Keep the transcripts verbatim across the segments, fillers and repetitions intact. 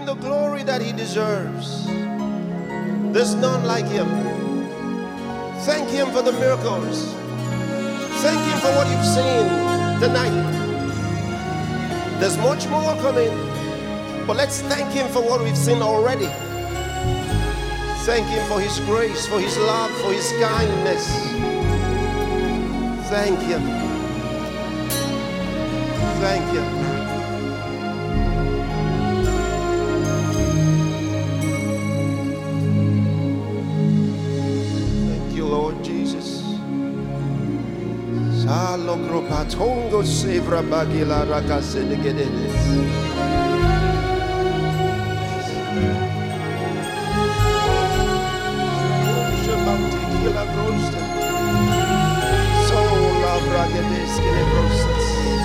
the glory that he deserves. There's none like him. Thank him for the miracles. Thank him for what you've seen tonight. There's much more coming, but let's thank him for what we've seen already. Thank him for his grace, for his love, for his kindness. Thank him. Thank him. Thank you, Lord Jesus. Salogropatongo sevra bagila rakasedegedes. Shemantikila brosta. Sola bragedeskele brostas.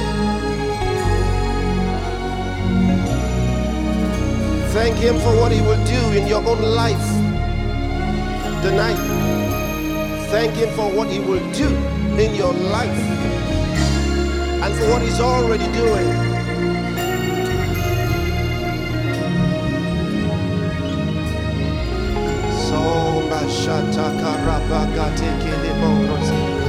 Thank him for what he will do in your own life tonight. Thank him for what he will do in your life and for what he's already doing. So bashata karabagate kelebongros.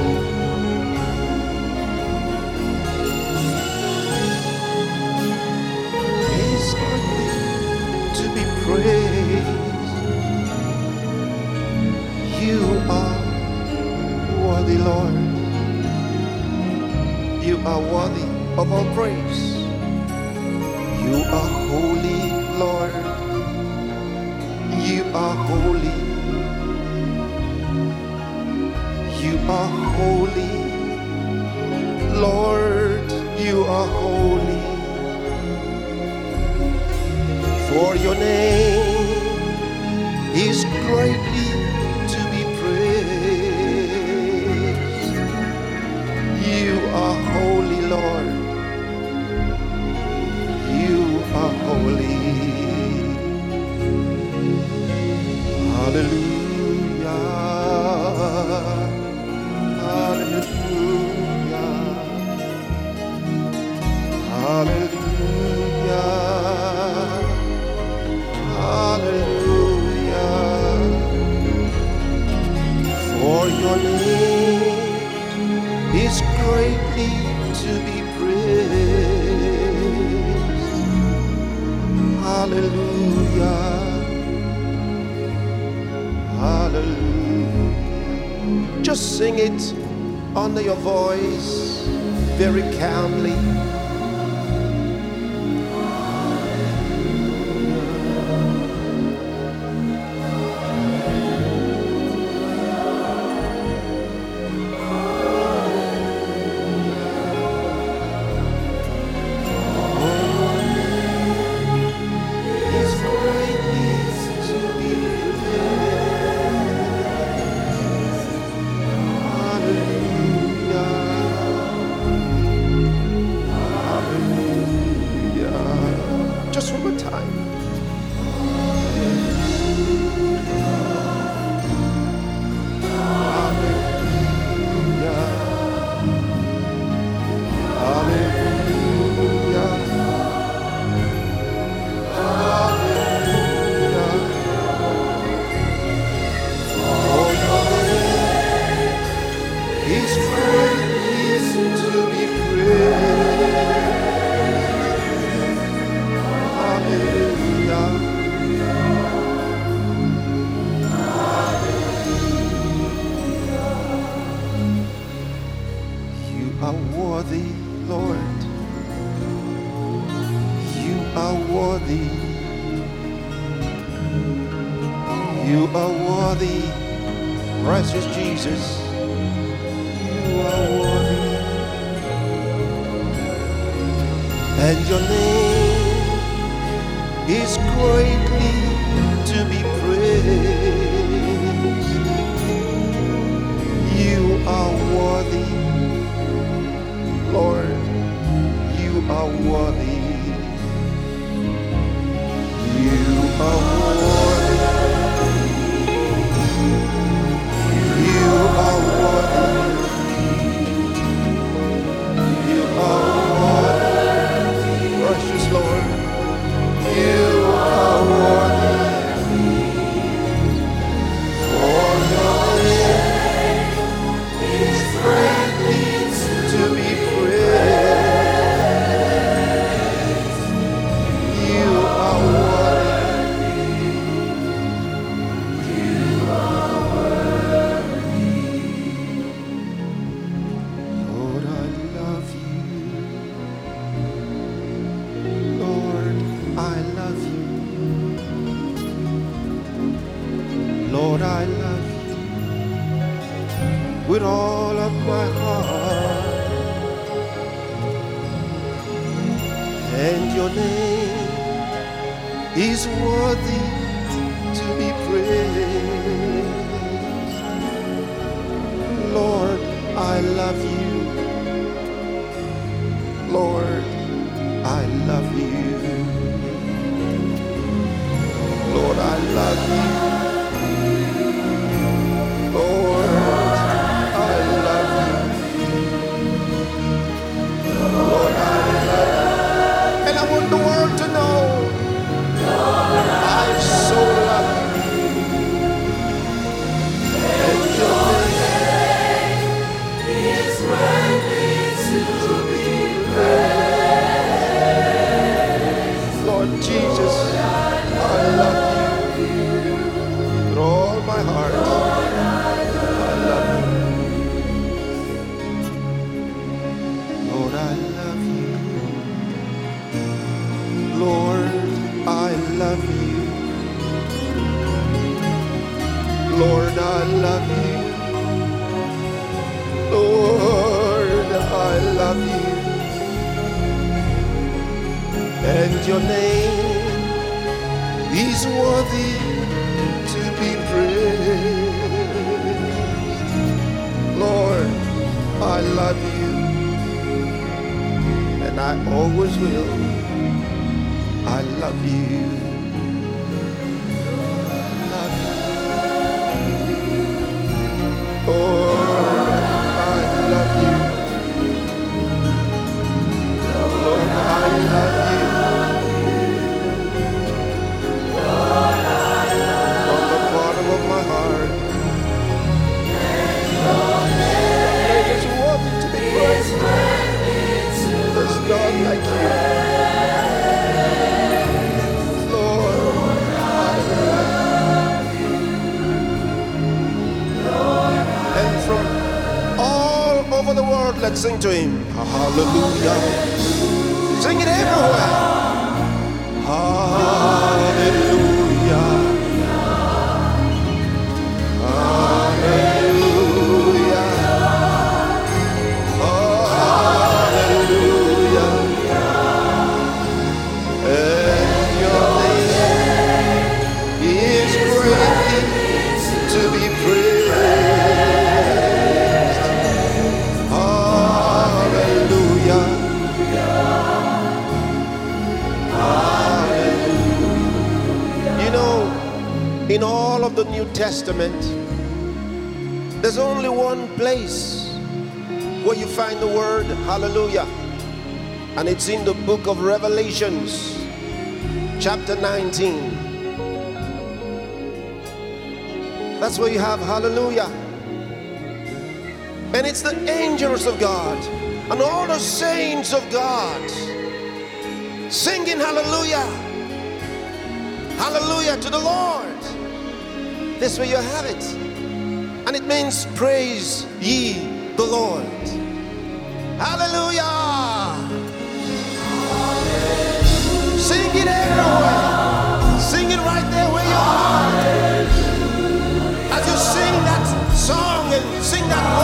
He's worthy to be praised. You are worthy, Lord. You are worthy of all praise. You are holy, Lord. You are holy. You are holy, Lord. You are holy. For your name is greatly to be praised. You are holy, Lord. You are holy. Hallelujah. Hallelujah. Hallelujah. Hallelujah. For your name is greatly to be praised. Hallelujah. Hallelujah. Just sing it under your voice very calmly. You are worthy, precious Jesus. You are worthy, and your name is greatly to be praised. You are worthy, Lord. You are worthy. You are worthy. You are worthy. You are worthy, precious Lord. You are Lord, I love you with all of my heart. And your name is worthy to be praised. Lord, I love you. Lord, I love you. Lord, I love you. Lord, I love you. Lord, I love you. And I want the world to know I so love you. And your name is worthy to be praised. Lord Jesus, I love you with all my heart. I love you. Lord, I love you. Lord, I love you. Lord, I love you. Lord, I love you. And your name is worthy to be praised. Lord, I love you. And I always will. I love you. Love you. Oh, I love you. Lord, I love you. From the bottom of my heart. It is worthy to be praised. There's none like you. Over the world, let's sing to him. Hallelujah. Sing it everywhere. Hallelujah. Hallelujah. Hallelujah. And your name is worthy to be praised. In all of the New Testament, there's only one place where you find the word hallelujah, and it's in the book of Revelations, chapter nineteen. That's where you have hallelujah. And it's the angels of God and all the saints of God singing hallelujah. Hallelujah to the Lord. This way you have it. And it means praise ye the Lord. Hallelujah. Hallelujah. Sing it everywhere. Sing it right there where you are. As you sing that song and sing that